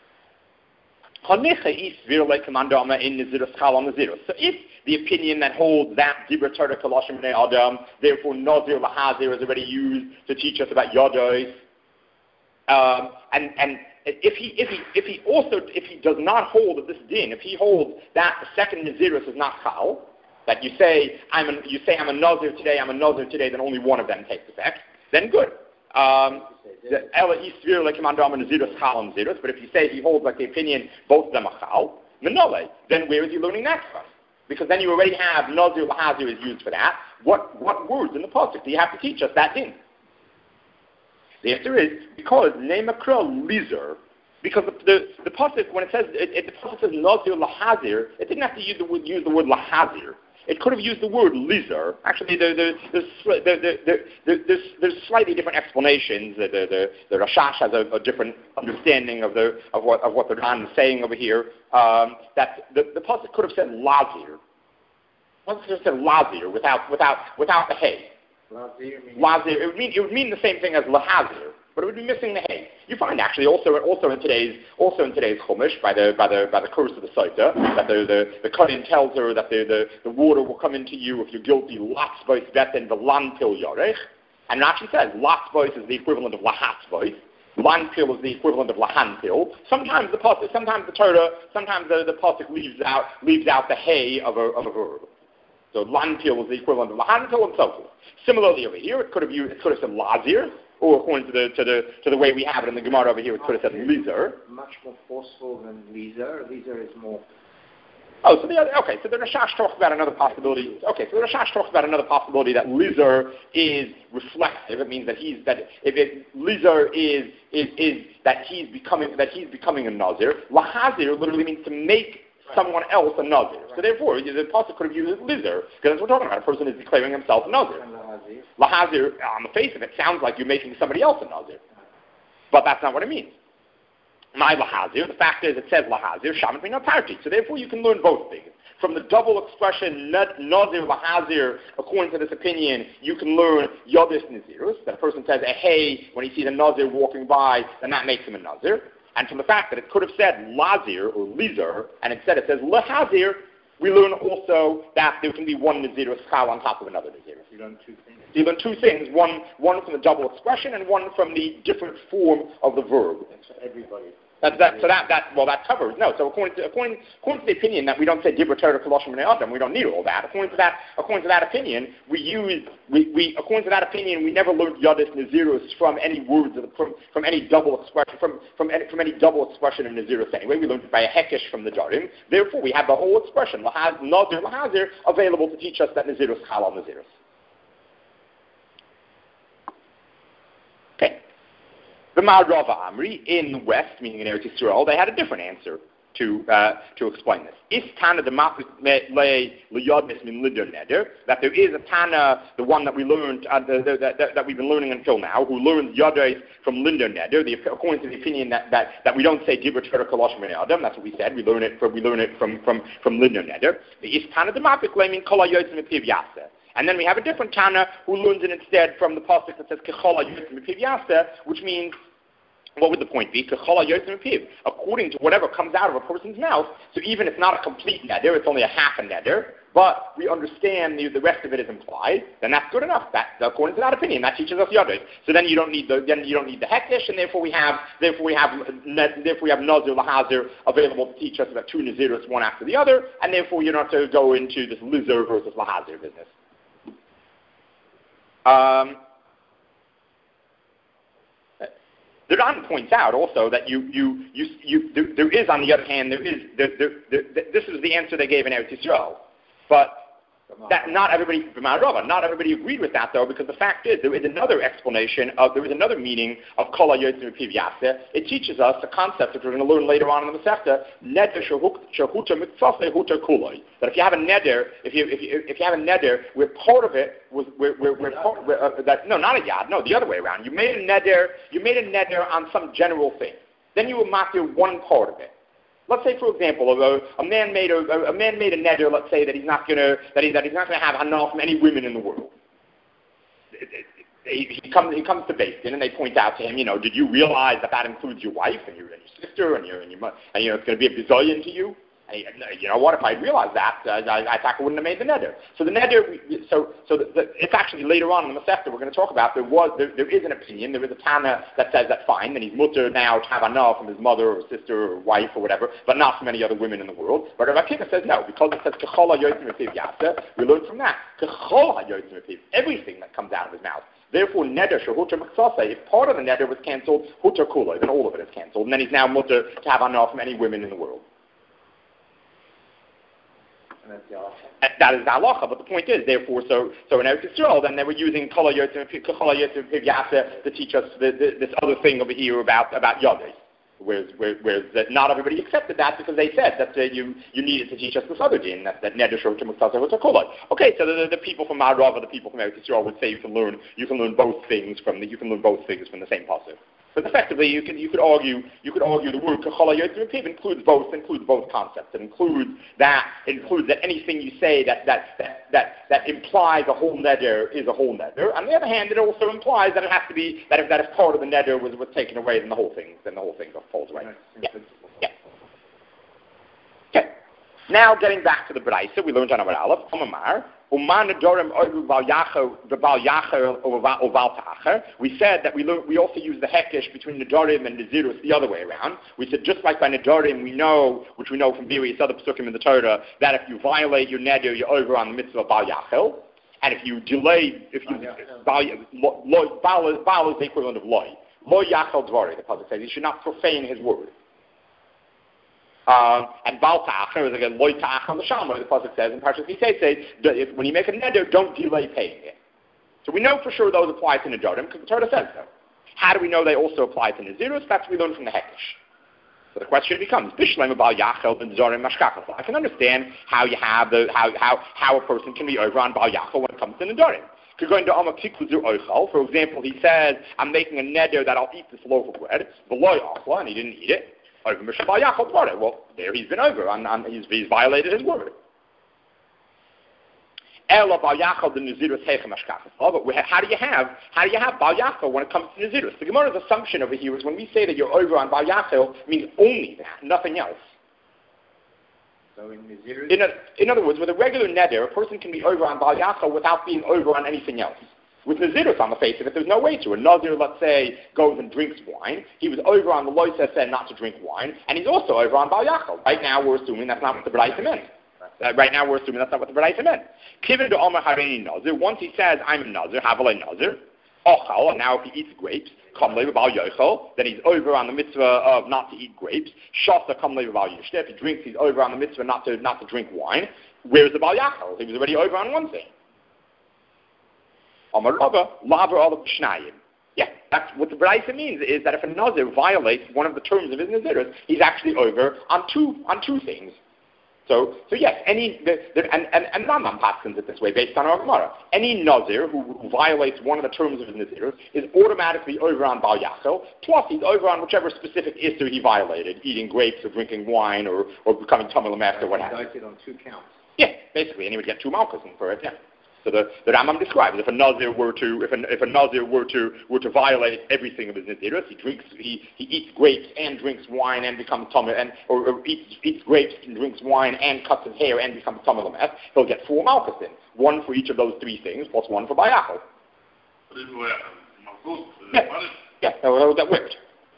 if the opinion that holds that Dibur Torah Koloshim Bnei Adam, therefore Nazir Lahazir is already used to teach us about Yados, and if he does not hold of this din, if he holds that the second Nazirus is not Chal, that you say I'm a Nazir today, then only one of them takes effect, then good. But if you say he holds like the opinion both of them are Chal, then where is he learning that from? Because then you already have Nazir Lahazir is used for that. What words in the pasuk do you have to teach us that din? The answer is because Neimakra Lizer, because the pasuk when it says the pasuk says Nazir Lahazir, it didn't have to use the word Lahazir. It could have used the word Lizer. Actually, there's slightly different explanations. The Rashash has a different understanding of what the Ran is saying over here. That the pasuk could have said Lazir. What could have said Lazir without the hay? Lazir. It would mean the same thing as Lahazir, but it would be missing the hay. You find actually also in today's Chumash by the curse of the Sota that the Kohen tells her that the water will come into you if you're guilty. Latzbois beten v'lanpil yorech, and Rashi says Latzbois is the equivalent of Lahatzbois. Lanpil is the equivalent of Lahanpil. Sometimes the pasuk leaves out the hay of a verb. So Lanpil is the equivalent of Lahanpil and so forth. Similarly over here, it could have said Lazir. Or according to the way we have it in the Gemara over here, it could have said Lizer. Much more forceful than Lizer. Lizer is more. So the Rashash talks about another possibility. So the Rashash talks about another possibility that Lizer is reflexive. It means that Lizer is that he's becoming a Nazir. Lahazir literally means to make someone else a Nazir. Right. So therefore, the pasuk could have used Lizer, because that's what we're talking about. A person is declaring himself a Nazir. Lahazir, on the face of it, sounds like you're making somebody else a Nazir. But that's not what it means. My lahazir, the fact is it says lahazir, shaman being party. So therefore you can learn both things. From the double expression nazir lahazir, according to this opinion, you can learn yodis nazirus. That a person says a hey when he sees a nazir walking by, then that makes him a nazir. And from the fact that it could have said lazir or lizer, and instead it says lahazir, we learn also that there can be one nazirus chal on top of another nazirus. You learn two things. You learn two things, one from the double expression and one from the different form of the verb. That's for everybody. That covers. No, so according to the opinion that we don't say Dibra Torah Koloshim and Adam, we don't need all that. According to that opinion, we never learned Yadis Nazirus from any words from any double expression from any double expression of Nazirus anyway. We learned it by a hekesh from the Darim. Therefore, we have the whole expression Nazir Lahazir available to teach us that Nazirus Halal Nazirus. Okay. The Ma'arava Amri in the West, meaning in Eretz Yisrael, they had a different answer to explain this. Is Tana the Leyodnis min Lider Neder, that there is a Tana, the one that we learned that we've been learning until now, who learns Yodais from Lider Neder, according to the opinion that we don't say Dibra Torah Koloshim and Adam. That's what we said. We learn it from Lider Neder. The Is Tana the Ma'apik Lemin Kol HaYotzim Epiv Yaseh. And then we have a different Tana who learns it instead from the pasuk that says Kechola Yotzim Epiv Yaseh, which means, what would the point be? Kechola Yotzim Epiv, according to whatever comes out of a person's mouth. So even if it's not a complete neder, it's only a half a neder, but we understand the rest of it is implied, then that's good enough. That, according to that opinion, that teaches us Yodis. So then you don't need the hektish, and therefore we have Nazir Lahazir available to teach us about two Nazirus one after the other, and therefore you don't have to go into this Lizer versus Lahazir business. The Ran points out also that there is, on the other hand, this is the answer they gave in Eretz Yisrael, but that not everybody agreed with that though, because the fact is there is another explanation there is another meaning of Kol HaYotzim Epiv Yaseh. It teaches us a concept that we're going to learn later on in the Masechta, Neder Shehuta Mitzvaseh Huta Kuloi. That if you have a neder, if you have a neder, where part of it was not a yad, no, the other way around. You made a neder on some general thing. Then you will matir one part of it. Let's say, for example, a man made a neder. Let's say that he's not going to have hana from any women in the world. He comes to Beis Din and they point out to him, did you realize that includes your wife and your sister and your it's going to be a bizayon to you? And you know what? If I realized that, I wouldn't have made the neder. So the neder, it's actually later on in the Masechta we're going to talk about. There is an opinion. There is a Tana that says that fine, and he's mutter now to have hana from his mother or sister or wife or whatever, but not from any other women in the world. But Rav Akiva says no, because it says Kechol HaYotzim Epiv Yaseh. We learn from that Kechol HaYotzim Epiv, everything that comes out of his mouth. Therefore, neder shehuter mitzvaseh. If part of the neder was cancelled, huter kuloi, then all of it is cancelled, and then he's now mutter to have hana from any women in the world. That is the halacha, but the point is, therefore, so in Eretz Yisrael, then they were using Kol HaYotzim Epiv Yaseh to teach us this other thing over here about Yodis. Whereas not everybody accepted that because they said that you needed to teach us this other din, that neder shehuta mitzvaseh huta kuloi. Okay, so the people from Ma'arava, the people from Eretz Yisrael would say you can learn both things from the same pasuk. But effectively, you could argue the word Kechol HaYotzim Epiv includes both concepts. It includes that anything you say that implies a whole neder is a whole neder. On the other hand, it also implies that it has to be that if part of the neder was taken away, then the whole thing falls away. Yeah. Okay. Now getting back to the Braisa, we learned on our Aleph, Omar. We said that we also use the hekesh between Nedarim and Nazirus the other way around. We said just like by Nedarim which we know from various other psukim in the Torah, that if you violate your neder, you're over on the mitzvah of Bal Yachel. And if you delay, Bal is the equivalent of Loi. Loi Yachel Dvari, the pasuk says, you should not profane his word. And Bal Ta'achar is again Loi Ta'achar L'Shamar, the pasuk says in Parshas Kiteitzei, when you make a neder, don't delay paying it. So we know for sure those apply to Nedarim because the Torah says so. How do we know they also apply to Nazirus? That's what we learn from the Hekesh. So the question becomes, Bishleim Bal Yachel and Nedarim Mashkachas. I can understand how you have how a person can be over on Bal Yachel when it comes to Nedarim. For example, he says, I'm making a neder that I'll eat this loaf of bread, and he didn't eat it. Over Mishabal Yachal Pare. Well, there he's been over, and he's violated his word. Ela Bal Yachal the Nazirus Heichem Ashkachas. Oh, but how do you have Bal Yachal when it comes to Nazirus? The Gemara's assumption over here is when we say that you're over on Bal Yachal, means only that, nothing else. So in Nazirus? In other words, with a regular neder, a person can be over on Bal Yachal without being over on anything else. With Nazirus on the face of it, there's no way to. A Nazir, let's say, goes and drinks wine. He was over on the Lois said not to drink wine, and he's also over on Bal Yachal. Right now, we're assuming that's not what the B'raisa meant. Right now, we're assuming that's not what the B'raisa meant. Kivin to Omer Hareini Nazir. Once he says, I'm a Nazir, Havalei Nazir, Ochal, and now if he eats grapes, Kam Leva Bal Yochel, then he's over on the mitzvah of not to eat grapes. Shasta Kam Leva Bal Yishte. If he drinks, he's over on the mitzvah not to drink wine. Where's the Bal Yachal? He was already over on one thing. Yeah, that's what the B'raisa means, is that if a Nazir violates one of the terms of his Nazirus, he's actually over on two things. So yes, and Rambam paskins it this way based on our Gemara. Any Nazir who violates one of the terms of his Nazirus is automatically over on Bal Yachel, plus he's over on whichever specific issur he violated, eating grapes or drinking wine or becoming Tamil Lamed or what have you. Indicted on 2 counts. Yeah, basically, and he would get 2 malchus for it. Yeah. So the Rambam describes if a Nazir were to violate everything of his Nazirus, he eats grapes and drinks wine and becomes Tamil, or eats grapes and drinks wine and cuts his hair and becomes Tamil Lamed, he'll get 4 malchus in, 1 for each of those 3 things plus 1 for Bayachal. Yeah, he'll get whipped.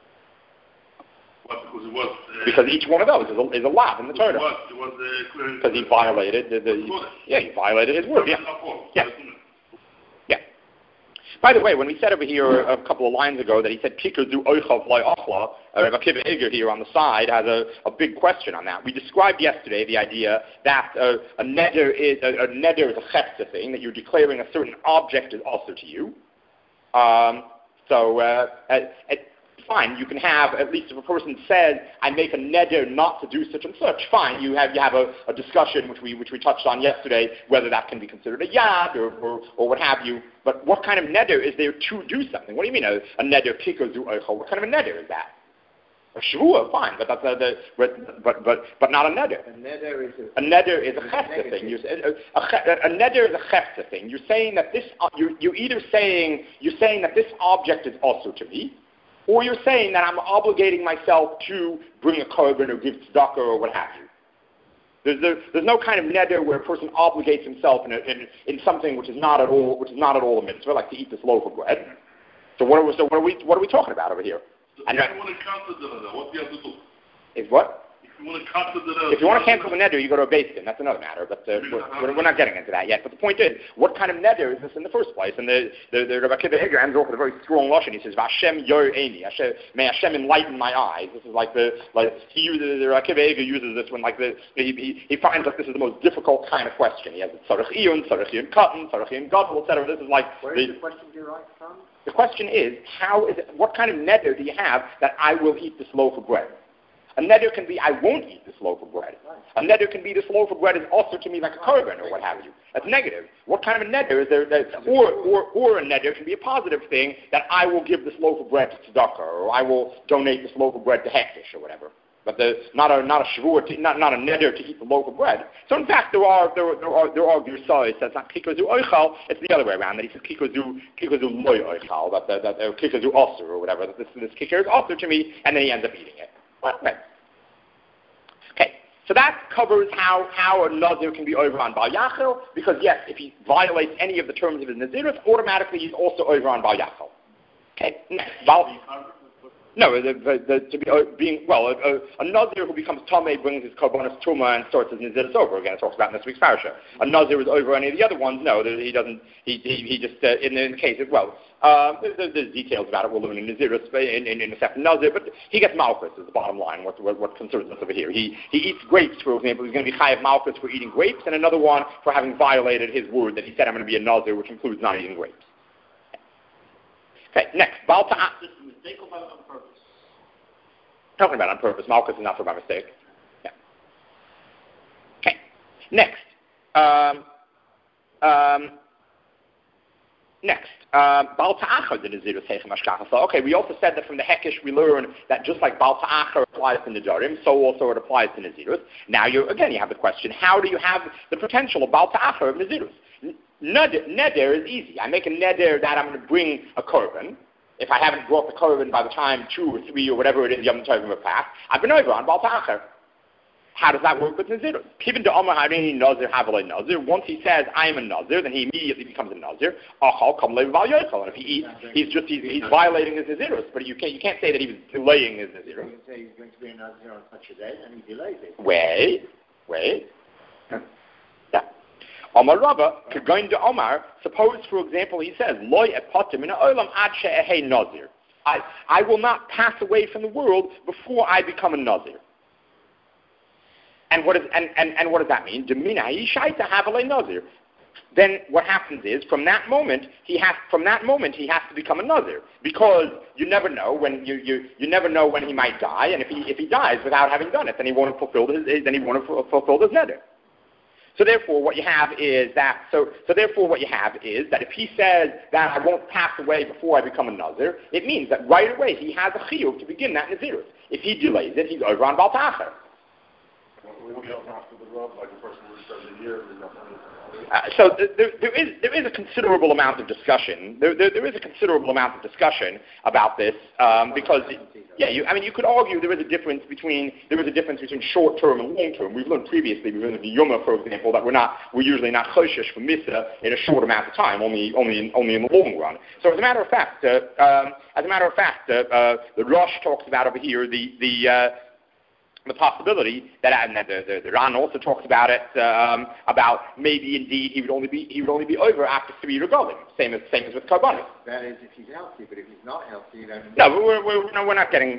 Because each one of those is a lot in the Torah. Because he violated he violated his word. Yeah. By the way, when we said over here a couple of lines ago that he said Kikar du oichav loy achla, Rabbi Akiva Eger here on the side has a big question on that. We described yesterday the idea that a neder is a chepta thing, that you're declaring a certain object is also to you. Fine, you can have, at least if a person says, I make a neder not to do such and such, fine, you have a discussion which we touched on yesterday, whether that can be considered a yad or what have you. But what kind of neder is there to do something? What do you mean a neder kiko zu oichel? What kind of a neder is that? A shvua, fine, but that's but not a neder. A neder is a chefta thing. A neder is a chefta thing. You're saying that this you're either saying that this object is also to me, or you're saying that I'm obligating myself to bring a korban or give tzedakah or what have you. There's no kind of neder where a person obligates himself in something which is not at all a mitzvah, like to eat this loaf of bread. So what are we talking about over here? If you want to cancel the neder, what do you have to do? Is what? If you want to cancel the neder, you go to a beis din. That's another matter, but we're not getting into that yet. But the point is, what kind of neder is this in the first place? And the Rabbi Akiva Eger ends off with a very strong lashon. He says, "Vashem yor eini." May Hashem enlighten my eyes. This is he uses the Rabbi Akiva Eger uses this when he finds that this is the most difficult kind of question. He has tzarich iyun katan, tzarich iyun gadol, etc. This is like where is the question derived from? The question is, what kind of neder do you have that I will eat this loaf of bread? A neder can be, I won't eat this loaf of bread. A neder can be, this loaf of bread is also to me like a korban or what have you. That's negative. What kind of a neder is there? Or a neder can be a positive thing, that I will give this loaf of bread to tzedakah, or I will donate this loaf of bread to hektish or whatever. But not a shvur, not a neder to eat the loaf of bread. So in fact, there are girsayos that's not kikar zu oichal. It's the other way around. That he says kikar zu loy oichal. That kikar zu osur or whatever. That this kikar is osur to me, and then he ends up eating it. Okay, so that covers how a nazir can be over on Bal Yachel, because yes, if he violates any of the terms of his nazirus, automatically he's also over on Bal Yachel. Okay, next. No, a nazir who becomes tamei brings his karbonos truma and starts his nazirus over again. It talks about in this week's parasha. A nazir is over any of the other ones. No, he doesn't. He just in the case there's details about it. We'll learn in nazirus in the second nazir, but he gets malchus is the bottom line. What concerns us over here? He eats grapes, for example. He's going to be chayav malchus for eating grapes, and another one for having violated his word that he said I'm going to be a nazir, which includes not eating grapes. Okay, next. Talking about on purpose. Malchus is not for by mistake. Yeah. Okay. Next. Next, Baal Ta'achar the Nazirus Heichem Hashgacha. So, okay, we also said that from the Hekesh we learn that just like Baal Ta'achar applies to Nedarim, so also it applies to Nazirus. Now, you have the question, how do you have the potential of Baal Ta'achar of Nazirus? Neder is easy. I make a neder that I'm going to bring a korban. If I haven't brought the korban by the time 2 or 3 or whatever it is Yom Tovim have passed, I've been over on Baal Ta'achar. How does that work with Nazirus? Even to Omer Harini Nazir Havalei Nazir, once he says I am a Nazir, then he immediately becomes a Nazir. Achal Kamlei Val Yochel. And if he eats, he's violating his Nazirus. But you can't say that he was delaying his Nazirus. You can say he's going to be a Nazir on such a day, and he delays it. Wait. Yeah. Omar Rabba could go into Omar. Suppose, for example, he says Loy epotim in olam ad she'ehei Nazir. I will not pass away from the world before I become a Nazir. And what does that mean? Then what happens is from that moment he has to become a Nazir, because you never know when you never know when he might die, and if he dies without having done it, then he won't have fulfilled his neder. So therefore what you have is that if he says that I won't pass away before I become a Nazir, it means that right away he has a chiyuv to begin that Nazirut. If he delays it, he's over on Baal Ta'achar. So there is a considerable amount of discussion. There is a considerable amount of discussion about this because you could argue there is a difference between short term and long term. We've learned previously, we've learned the Yoma, for example, that we're usually not choshesh for Misa in a short amount of time, only in the long run. So as a matter of fact, the Rosh talks about over here the possibility that, and the Ran also talks about it, about maybe indeed he would only be over after 3 regalim, same as with Karbanis. That is if he's healthy, but if he's not healthy, then no, we're not getting.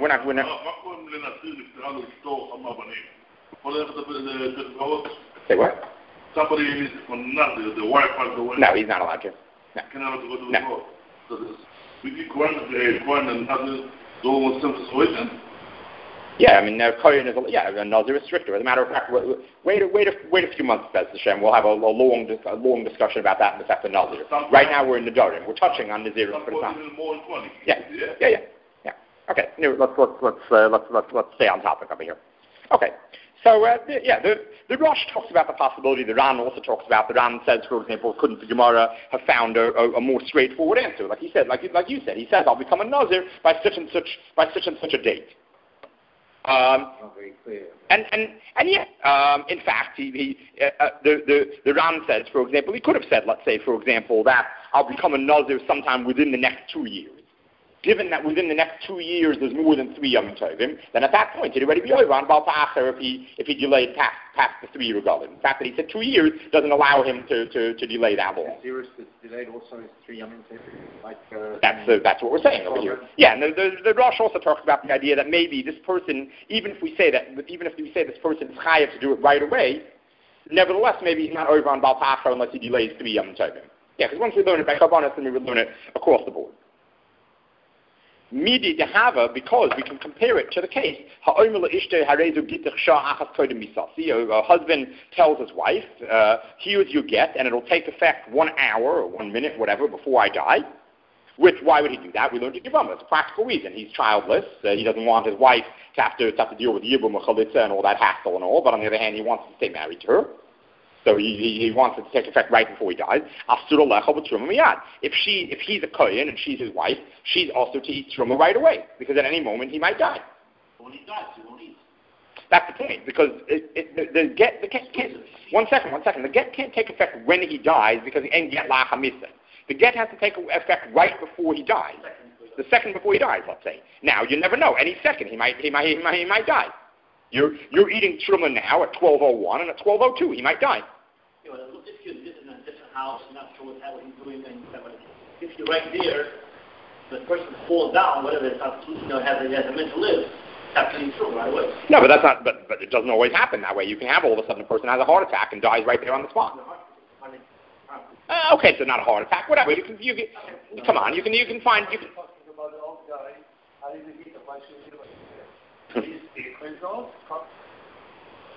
Say what? Somebody needs the wife has the way. No, he's not allowed to. No. So we keep going and having the whole situation. Yeah, I mean, Kohen is a Nazir is stricter. As a matter of fact, wait a few months, Bez Hashem. We'll have a long discussion about that in the Sefer Nazir. Right now we're in the Nedarim. We're touching on Nazir, but it's not. Yeah. Okay, let's stay on topic over here. Okay, so the Rosh talks about the possibility. The Ran also talks about. The Ran says, for example, couldn't the Gemara have found a more straightforward answer? Like he said, like you said, he says, I'll become a Nazir by such and such a date. not very clear. In fact, the Ran says, for example, he could have said, let's say, for example, that I'll become a Nazir sometime within the next 2 years. Given that within the next 2 years there's more than 3 Yom Tovim, then at that point he'd already be over on Baal Ta'achar if he delayed past the 3 regalim. The fact that he said 2 years doesn't allow him to delay that long. Nazirus is delayed also is 3 Yom Tovim. That's what we're saying over here. Yeah, and the Rosh also talks about the idea that maybe this person, even if we say this person is chayav to do it right away, nevertheless maybe he's not over on Baal Ta'achar unless he delays 3 Yom Tovim. Yeah, because once we learn it by Karbanos, then we would learn it across the board. Midi dehava, because we can compare it to the case. A husband tells his wife, here's your get, and it'll take effect 1 hour or 1 minute, whatever, before I die. Why would he do that? We learned in Yevamah. It's a practical reason. He's childless. He doesn't want his wife to have to deal with Yibum or Chalitza and all that hassle and all, but on the other hand, he wants to stay married to her. So he wants it to take effect right before he dies. If he's a Kohen and she's his wife, she's also to eat Truma right away, because at any moment he might die. When he dies, he won't eat. That's the point, because the get can't. One second. The get can't take effect when he dies because he ain't get la hamisa. The get has to take effect right before he dies. The second before he dies, let's say. Now you never know. Any second he might die. You're eating Truma now at 12:01, and at 12:02 he might die. If you're in a different house, you're not sure what he's doing, and if you're right there, the person falls down, whatever it is, has a mental live, that's getting Truma right away. No, but that's not. But it doesn't always happen that way. You can have all of a sudden a person has a heart attack and dies right there on the spot. Okay, so not a heart attack, whatever. You can come on. You can find.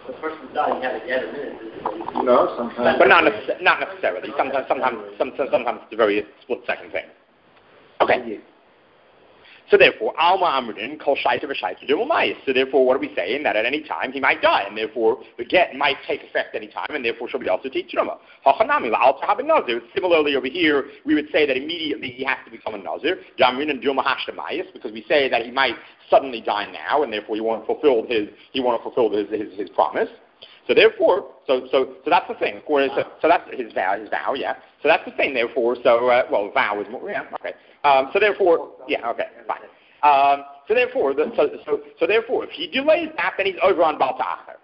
the person who died, he had a minute. No, sometimes. But not necessarily. Sometimes it's a very split-second thing. Okay. So therefore, Alma Amridin, Kol Shaita V'Shaita Dumamayis. So therefore, what are we saying? That at any time he might die, and therefore the get might take effect any time, and therefore she'll be also teach Truma. Hachanami La'al Tahabin Nazir. Similarly, over here, we would say that immediately he has to become a Nazir. Jamrin and Dilma Hashtamayis, because we say that he might suddenly die now, and therefore he won't fulfill his promise. So therefore, so that's the thing. So that's his vow, yeah. So that's the thing. Therefore, vow is more, yeah, okay. So therefore, yeah, okay, fine. So therefore, if he delays that, then he's over on Baal Ta'achar.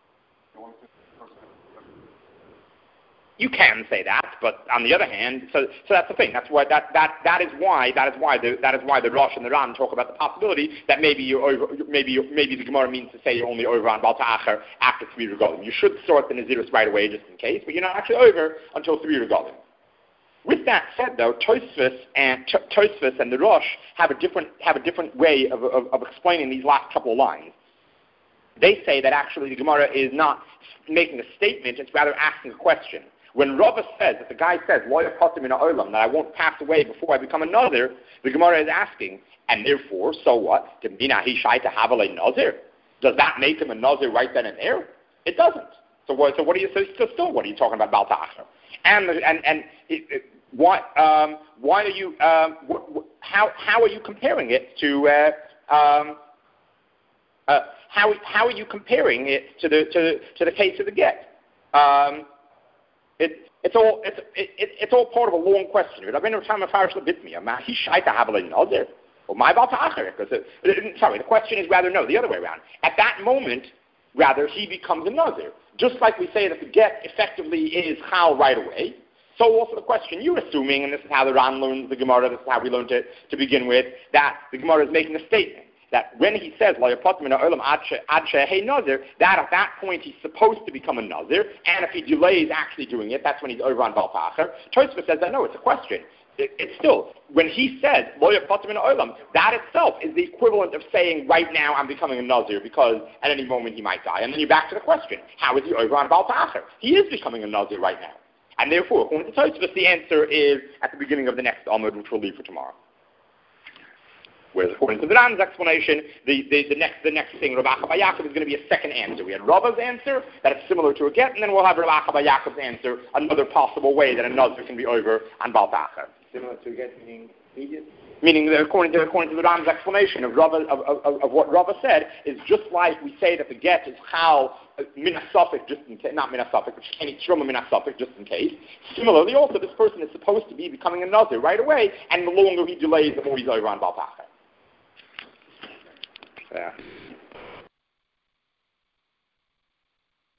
You can say that, but on the other hand, so that's the thing. That's why that is why the Rosh and the Ran talk about the possibility that maybe you're over. Maybe the Gemara means to say you're only over on Baal Ta'achar after 3 regalim. You should start the Nazirus right away just in case, but you're not actually over until 3 regalim. With that said, though, Tosfos and the Rosh have a different way of explaining these last couple of lines. They say that actually the Gemara is not making a statement; it's rather asking a question. When Rava says, that the guy says, Lo yapatim min ha'olam, that I won't pass away before I become a Nazir, the Gemara is asking, and therefore, so what? Does that make him a Nazir right then and there? It doesn't. So what are you talking about Baal Ta'achar? Why are you? How are you comparing it to? How are you comparing it to the case of the get? It's all part of a long question. Sorry, the question is rather no, the other way around. At that moment, rather, he becomes a Nazir. Just like we say that the get effectively is Chal right away, so also the question you're assuming, and this is how the Ran learns the Gemara, this is how we learned it to begin with, that the Gemara is making a statement. That when he says, that at that point he's supposed to become a Nazir, and if he delays actually doing it, that's when he's over on Baal Ta'achar. Tosfos says that no, it's a question. It's still, when he says, that itself is the equivalent of saying, right now I'm becoming a Nazir, because at any moment he might die. And then you're back to the question, how is he over on Baal Ta'achar? He is becoming a Nazir right now. And therefore, according to Tosfos, the answer is at the beginning of the next Amud, which we'll leave for tomorrow. Whereas according to the Ran's explanation, the next thing, Rav Acha bar Yaakov, is going to be a second answer. We had Rava's answer, that it's similar to a get, and then we'll have Rav Acha bar Yaakov's answer, another possible way that a Nazir can be over on Baal Ta'achar. Similar to a get, meaning immediate? Meaning that according to the Ran's explanation of what Rava said, is just like we say that the get is Chal min ha-safek, just in case, not min ha-safek, which can eat truma min ha-safek, just in case. Similarly, also, this person is supposed to be becoming a Nazir right away, and the longer he delays, the more he's over on Baal Ta'achar. Yeah.